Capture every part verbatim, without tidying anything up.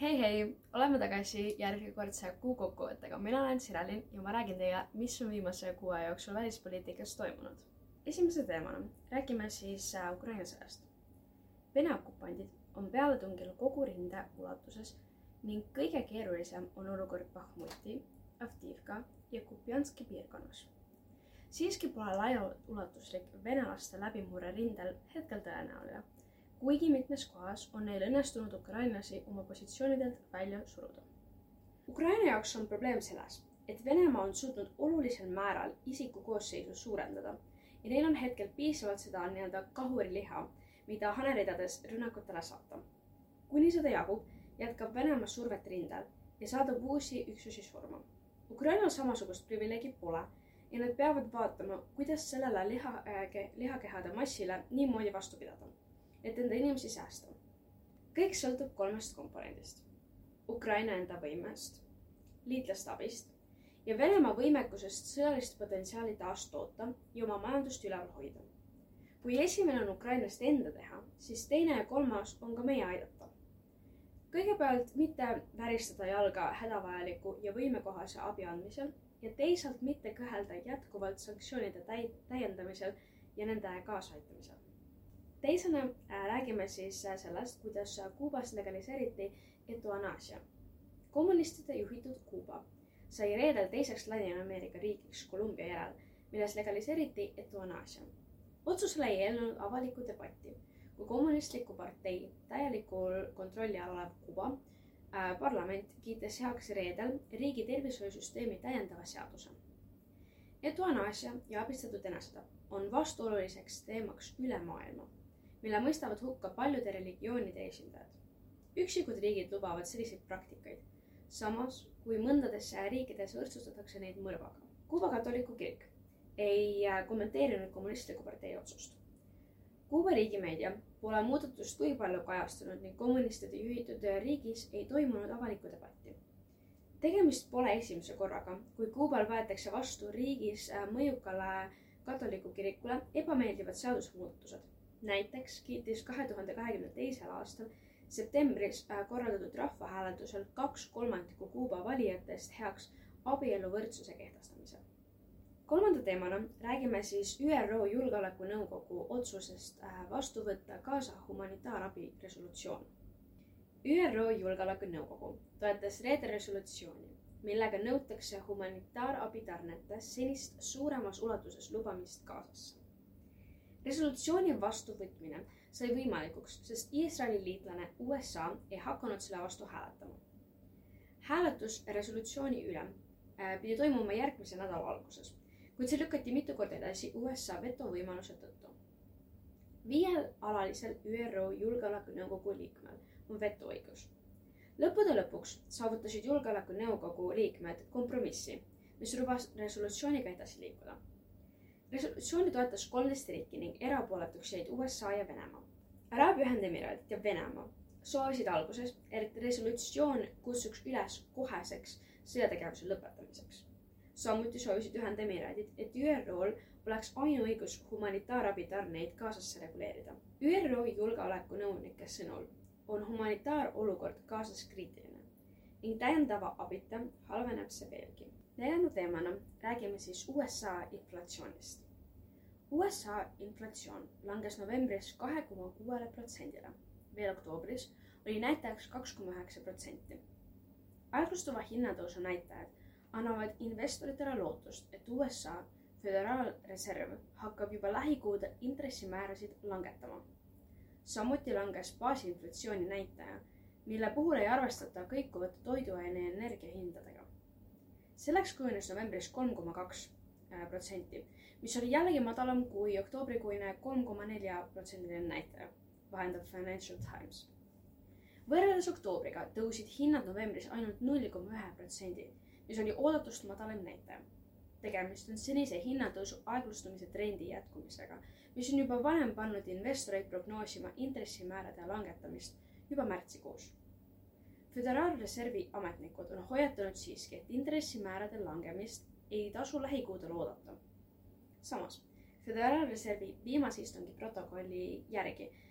Hei hei, oleme tagasi järjekordse kuu kokkuvõttega. Mina olen Sirelin ja ma räägin teile, mis on viimase kuu aja jooksul välispoliitikas toimunud. Esimese teemana räägime siis Ukraina sõjast. Vene okupandid on pealetungil kogu rinde ulatuses ning kõige keerulisem on olukord Bahmuti, Avdiivka ja Kupjanski piirkonnas. Siiski pole laiaulatuslik venelaste läbimurre rindel hetkel tõenäoline, kuigi mitmes kohas on neil õnnestunud ukrainlasi oma positsioonidelt välja suruda. Ukraina jaoks on probleem selles, et Venemaa on suutnud olulisel määral isiku koosseisu suurendada ja neil on hetkel piisavalt seda nii-öelda kahuriliha, mida haneridades rünnakutele saata. Kuni seda jagub, jätkab Venemaa survet rindel ja saadab uusi üksusi surma. Ukrainal samasugust privileegi pole ja nad peavad vaatama, kuidas sellele liha, äh, lihakehade massile niimoodi vastu pidada, et enda inimesi säästa. Kõik sõltub kolmest komponendist. Ukraina enda võimest, liitlaste abist ja Venemaa võimekusest sõjalist potentsiaali taas toota ja oma majandust üleval hoida. Kui esimene on Ukrainast enda teha, siis teine ja kolmas on ka meie aidata. Kõigepealt mitte väristada jalga hädavajaliku ja võimekohase abi andmisel ja teisalt mitte kõhelda jätkuvalt sanktsioonide täi- täiendamisel ja nende kaasaitamisel. Teisena räägime siis sellest, kuidas Kuubas legaliseeriti eutanaasia. Kommunistide juhitud Kuuba sai reedel teiseks Ladina-Ameerika riigiks Kolumbia järel, milles legaliseeriti eutanaasia. Otsusele ei eelnenud avalikku debatti, kui kommunistliku partei täielikul kontrolli all olev Kuuba äh, parlament kiites heaks reedel riigi tervishoiusüsteemi täiendava seaduse. Eutanaasia ja abistatud enesetapp on vastuoluliseks teemaks üle maailma, mille mõistavad hukka paljude religioonide esindajad. Üksikud riigid lubavad selliseid praktikaid, samas kui mõndades riikides võrdsustatakse neid mõrvaga. Kuuba katoliku kirik ei kommenteerinud kommunistliku partei otsust. Kuuba riigimeedia pole muudatust kui palju kajastunud ning kommunistide juhitud riigis ei toimunud avalikku debatti. Tegemist pole esimese korraga, kui Kuubal võetakse vastu riigis mõjukale katoliku kirikule ebameeldivad seadusemuudatused. Näiteks kiitis kahe tuhande kahekümne teisel aastal septembris korraldatud rahvahääletusel kaks kolmandikku Kuuba valijatest heaks abieluvõrdsuse kehtestamise. Kolmanda teemana räägime siis Ü R O Julgeolekunõukogu otsusest vastu võtta kaasa humanitaarabi resolutsioon. Ü R O Julgeolekunõukogu toetas reede resolutsiooni, millega nõutakse humanitaarabi tarnete senist suuremas ulatuses lubamist Gazasse. Resolutsiooni vastuvõtmine sai võimalikuks, sest Iisraeli liitlane U S A ei hakanud selle vastu hääletama. Hääletus resolutsiooni üle pidi toimuma järgmise nädala alguses, kuid see lükati mitu korda edasi U S A veto võimaluse tõttu. Viiel alalisel Ü R O Julgeolekunõukogu liikmel on vetoõigus. Lõppude lõpuks saavutasid Julgeolekunõukogu liikmed kompromissi, mis lubas resolutsiooniga edasi liikuda. Resolutsiooni toetas kolmteist riiki ning erapooletuks jäid U S A ja Venemaa. Araabia Ühendemiraadid ja Venemaa soovisid alguses, et resolutsioon kutsuks üles koheseks sõjategevuse lõpetamiseks. Samuti soovisid Ühendemiraadid, et Ü R O-l oleks ainuõigus humanitaarabi tarneid Gazasse reguleerida. Ü R O julgeolekunõunike sõnul on humanitaarolukord Gazas kriitiline ning täiendava abita halveneb see veelgi. Neljanda teemana räägime siis U S A inflatsioonist. U S A inflatsioon langes novembris kahe koma kuue protsendile. Veel oktoobris oli näitajaks kaks koma üheksa protsenti. Aeglustuva hinnatõusu näitajad annavad investoritele lootust, et U S A Föderaalreserv hakkab juba lähikuude intressimäärasid langetama. Samuti langes baasinflatsiooni näitaja, mille puhul ei arvestata kõikuvate toiduaine ja energia hindadega. Selleks kujunes novembris kolm koma kaks protsenti, mis oli jällegi madalam kui oktoobrikuine kolm koma neli protsendiline näitaja, vahendab Financial Times. Võrreldes oktoobriga tõusid hinnad novembris ainult null koma üks protsendi, mis oli oodatust madalam näitaja. Tegemist on senise hinnatõusu aeglustumise trendi jätkumisega, mis on juba varem pannud investoreid prognoosima intressimäärade langetamist juba märtsikuus. Föderaalreservi ametnikud on hoiatanud siiski, et intressimäärade langemist ei tasu lähikuudel oodata. Samas, Föderaalreservi viimase istungi protokolli järgi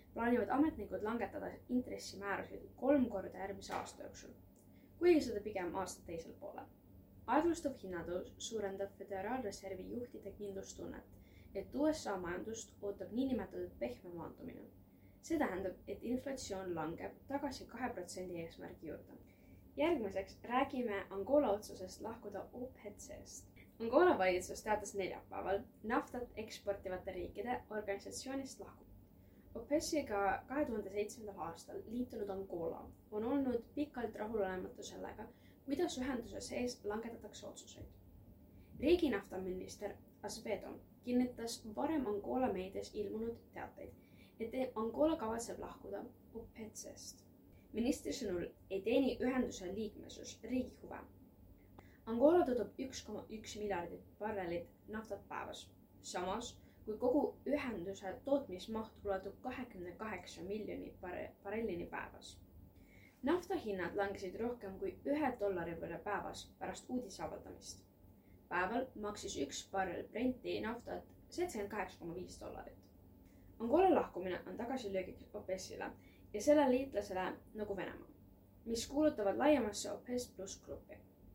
plaanivad ametnikud langetada intressimäärasid kolm korda järgmise aasta jooksul, kuigi seda pigem aasta teisel poolel. Aeglustuv hinnatõus suurendab Föderaalreservi juhtide kindlustunnet, et U S A majandust ootab niinimetatud pehme maandumine. See tähendab, et inflatsioon langeb tagasi kahe protsendi eesmärgi juurde. Järgmiseks räägime Angola otsusest lahkuda O P E C-st. Angola valitsus teatas neljapäeval naftat eksportivate riikide organisatsioonist lahkuda. O P E C-ga kahe tuhande seitsmendal aastal liitunud Angola on olnud pikalt rahulolematu sellega, kuidas ühenduse sees langetatakse otsuseid. Riigi naftaminister Azevedo kinnitas varem Angola meedias ilmunud teateid, et Angola kavatseb lahkuda O P E C-st. Ministri sõnul ei teeni ühenduse liikmesus riigi huve. Angola toodab üks koma üks miljardit barrelit naftat päevas, samas kui kogu ühenduse tootmismaht ulatub kahekümne kaheksa miljoni barrellini päevas. Nafta hinnad langesid rohkem kui ühe dollari võrra päevas pärast uudise avaldamist. Päeval maksis üks barrel Brenti naftat seitsekümmend kaheksa koma viis dollarit. Angola lahkumine on tagasilöögiks O P E C-le ja selle liitlasele nagu Venemaa, mis kuulutavad laiemasse O P E C pluss gruppi.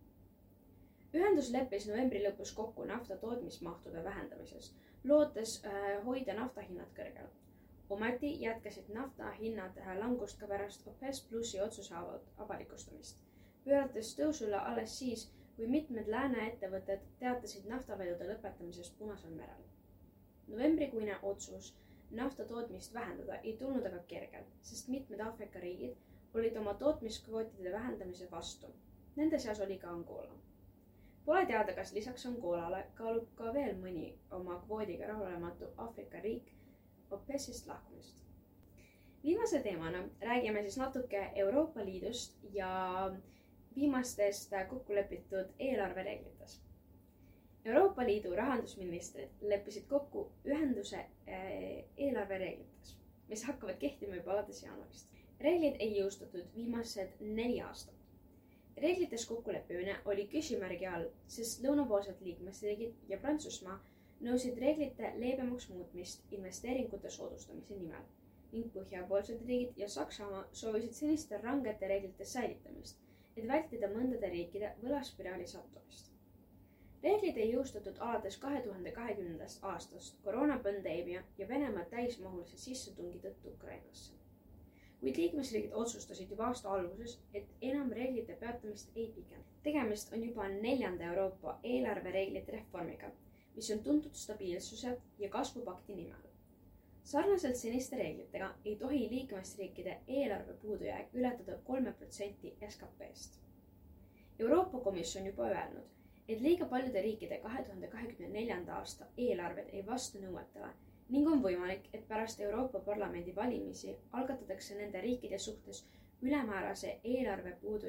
Ühendus leppis novembri lõpus kokku nafta tootmismahtude vähendamises, lootes äh, hoida nafta hinnad kõrgel. Ometi jätkasid nafta hinnad langust ka pärast O P E C plussi otsuse avalikustamist, pöörates tõusule alles siis, kui mitmed lääne ettevõtted teatasid naftavedude lõpetamisest Punasel merel. Novembrikuine otsus nafta tootmist vähendada ei tulnud aga kergelt, sest mitmed Aafrika riigid olid oma tootmiskvootide vähendamise vastu. Nende seas oli ka Angola. Pole teada, kas lisaks Angolale kaalub ka veel mõni oma kvoodiga rahulematu Aafrika riik O P E C-st lahkumist. Viimase teemana räägime siis natuke Euroopa Liidust ja viimastest kokkulepitud eelarvereeglites. Euroopa Liidu rahandusministrid leppisid kokku ühenduse eelarvereeglites, mis hakkavad kehtima juba alates jaanuarist. Reeglid ei jõustatud viimased neli aastat. Reeglites kokkuleppimine oli küsimärgi all, sest lõunapoolsed liikmesriigid ja Prantsusmaa nõusid reeglite leebemaks muutmist investeeringute soodustamise nimel ning põhjapoolsed riigid ja Saksamaa soovisid seniste rangete reeglite säilitamist, et vältida mõndade riikide võlaspiraali sattumist. Reeglid ei jõustatud alates kahe tuhande kahekümnendast aastast koroonapandeemia ja Venemaa täismahulise sissetungi tõttu Ukrainasse. Kuid liikmesriigid otsustasid juba aasta alguses, et enam reeglite peatamist ei pikenda. Tegemist on juba neljanda Euroopa eelarvereeglite reformiga, mis on tuntud stabiilsuse ja kasvupakti nimel. Sarnaselt seniste reeglitega ei tohi liikmesriikide eelarve puudujääk ületada kolme protsenti S K P-st. Euroopa Komisjon juba öelnud, et liiga paljude riikide kahe tuhande kahekümne neljanda aasta eelarved ei vasta nõuetele ning on võimalik, et pärast Euroopa Parlamendi valimisi algatatakse nende riikide suhtes ülemäärase eelarve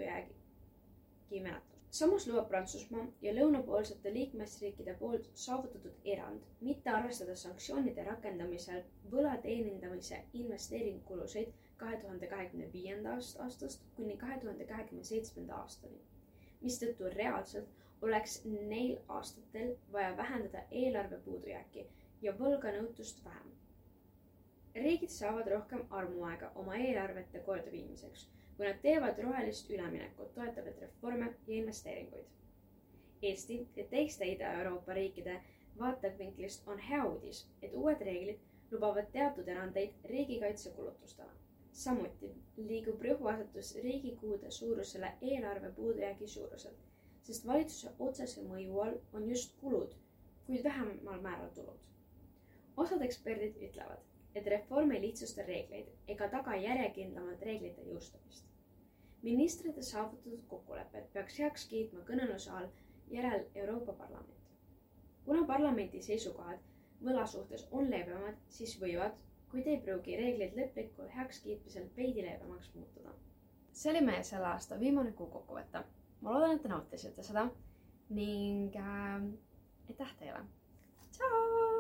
puudujäägi menetlus. Samas lubab Prantsusmaa ja lõunapoolsete liikmesriikide poolt saavutatud erand mitte arvestada sanktsioonide rakendamisel võla teenindamise investeeringukulusid kahe tuhande kahekümne viienda aastast kuni kahe tuhande kahekümne seitsmenda aastani, mistõttu reaalselt oleks neil aastatel vaja vähendada eelarve puudujääki ja võlganõutust vähem. Riigid saavad rohkem armuaega oma eelarvete kordaviimiseks, kui nad teevad rohelist üleminekut toetavaid reforme ja investeeringuid. Eesti ja teiste Ida-Euroopa riikide vaatevinklist on hea uudis, et uued reeglid lubavad teatud erandeid riigikaitsekulutustele. Samuti liigub rõhuasetus riigikuude suurusele eelarve puudujäägi suuruselt, sest valitsuse otsese mõju all on just kulud, kuid vähemal määral tulud. Osad eksperdid ütlevad, et reform ei lihtsusta reegleid ega taga järjekindlamat reeglite jõustamist. Ministrite saavutatud kokkulepped peaks heaks kiitma kõneluse all järel Euroopa Parlament. Kuna parlamendi seisukohad võla suhtes on leebemad, siis võivad, kuid ei pruugi reeglid lõplikul heakskiitmisel veidi leebemaks muutuda. See oli meie selle aasta viimane kuu kokkuvõte. Ma loodan, et te nautisite seda ning äh, aitäh teile. Tšau!